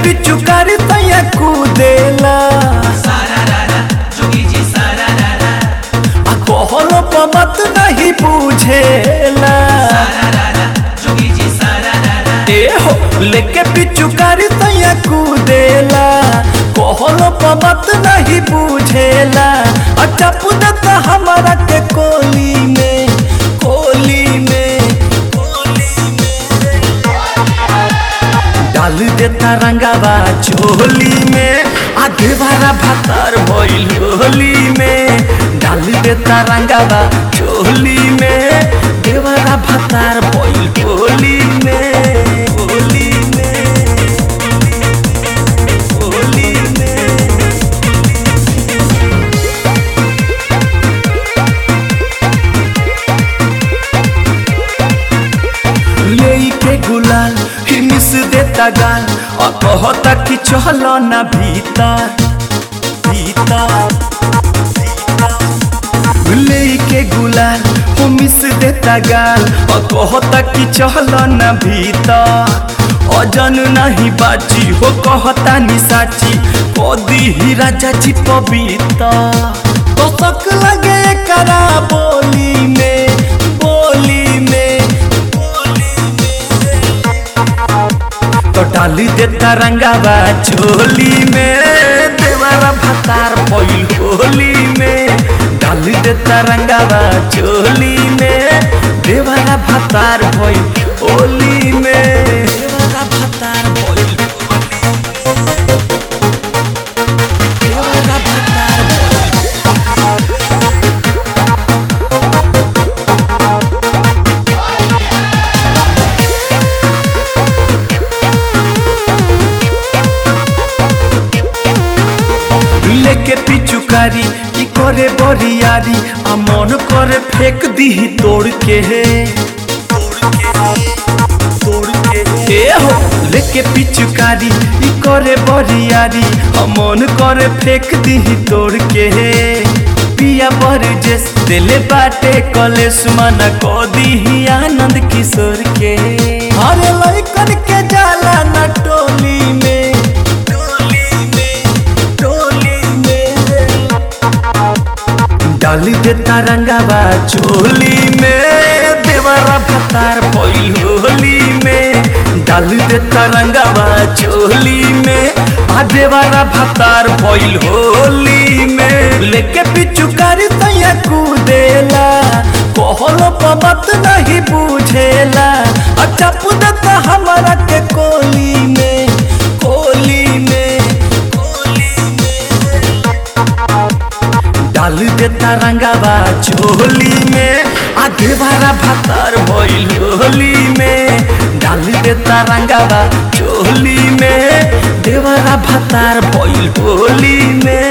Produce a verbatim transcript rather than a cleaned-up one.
पिचुकारी तैया कूदेला कहलो पमत नहीं बुझेला ए हो लेके पिचुकारी तैया कूदेला कहलो पमत नहीं बुझेला अच्छा पुदता हमारा के कोली में कोली में डाल देता रंगावा चोली में आगे बारा भातार भइल होली में डाल देता रंगावा चोली में देवरा भातार भइल होली में होली में होली में लेके गुलाल मिस देता गाल और कहता कि चलो ना भीतर भीतर लेके गुलाल हो मिस देता गाल और कहता कि चलो ना भीतर अजन नहीं बाची हो कहता नि साची कदी ही राजा जी पवित्र तो शक लगे करा बोली में बोली में तो डाली देता रंगावा चोली में देवरा भातार भइल होली में डाली देता रंगावा चोली में देवरा भातार भइल होली में देवरा भातार भइल देवरा भातार लेके पिचुकारी ई करे बरियारी आ मन करे फेंक दी तोड़ के है तोड़ के ए हो लेके पिचुकारी ई करे बरियारी आ मन करे फेंक दी तोड़ के है पिया बरजेस दिले बाटे कलेश मना को दी आनंद किशोर के हरे लइकन के जाला न टोली में डाली देता रंगावा चोली में देवरा भातार भइल होली में डाली देता रंगावा चोली में आ देवरा भातार भइल होली में लेके पिचुकारी तैया कूदेला कहलो पमत नहीं बुझेला अच्छा पुदता हमारा के कोली में कोली में डाल देता रंगावा चोली में आगे बारा भातार भइल होली में डाल देता रंगावा चोली में देवरा भातार भइल होली में।